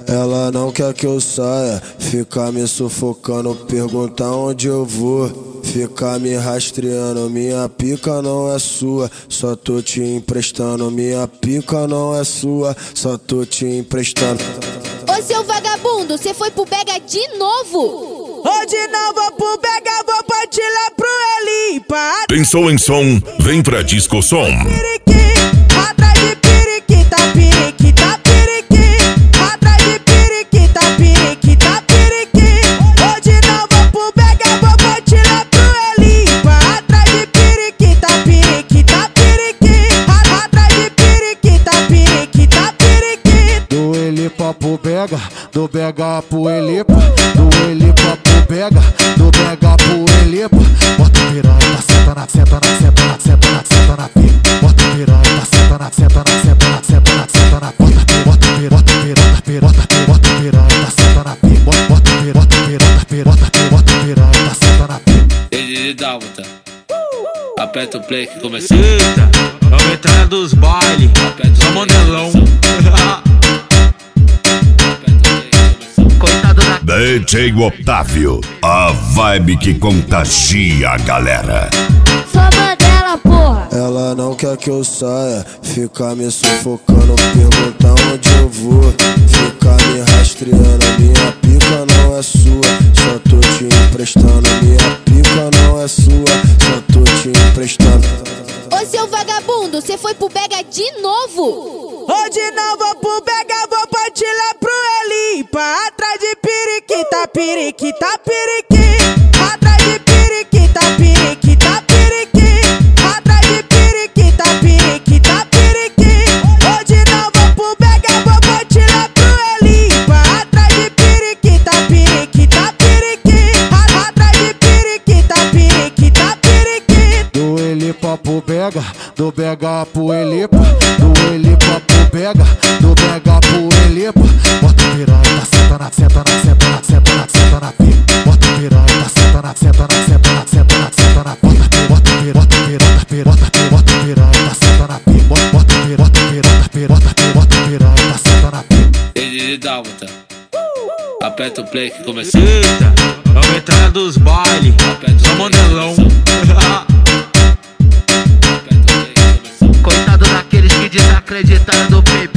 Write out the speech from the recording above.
Ela não quer que eu saia, fica me sufocando, pergunta onde eu vou, fica me rastreando. Minha pica não é sua, só tô te emprestando. Minha pica não é sua, só tô te emprestando. Ô seu vagabundo, cê foi pro Bega de novo? Hoje não vou pro Bega, vou partir lá pro Elipa. Pensou em som? Vem pra Disco Som. Atrás de periquita, periquita, periqui. Atrás de periquita, periquita, periqui. Hoje não vou pro Bega, vou partir lá pro Elipa. Atrás de periquita, periquita, periqui. Atrás de periquita, periquita, periqui. Do Elipa pro Bega, do Bega pro Elipa. Do Elipa pro Bega, do Bega pro Elipa. Bota piranha, senta na, senta na, senta na, senta na, senta na pica. Bota piranha, senta na, senta na, senta na, senta na, senta na pica. Bota piranha, bota piranha, bota piranha, senta na pica. Bota piranha, bota piranha, senta na pica. Ele Dálmata, aperta o play que começou. Eita, aumentada dos bailes, só mandelão. DJ Otávio, a vibe que contagia a galera. Só mandela, porra. Ela não quer que eu saia, fica me sufocando, pergunta onde eu vou, fica me rastreando. Minha pica não é sua, só tô te emprestando. Minha pica não é sua, só tô te emprestando. Ô seu vagabundo, cê foi pro Bega de novo? Hoje não vou pro Bega, vou partir lá pro Elipa. Atrás de periquita, periquita, periqui. Atrás de periquita, periquita, periqui. Atrás de periquita, periquita, periqui. Hoje não vou pro Bega, vou partir lá pro Elipa. Atrás de periquita, periquita, periqui. Atrás de periquita, periquita, periqui. Do Elipa pro Bega, do Bega pro Elipa. Do Elipa pro Bega, do Bega pro Elipa. Bota piranha, senta na, senta na, senta na, senta na, senta na pica. Bota piranha, senta na, senta na, senta na, senta na, senta na pica. Bota piranha, bota piranha, senta na pica. Bota piranha, senta na pica. Ele Dálmata, aperta o play que começou. Eita, aumentada dos bailes, só mandelão. Aperta o play que começou. Coitado daqueles que desacreditaram do PP.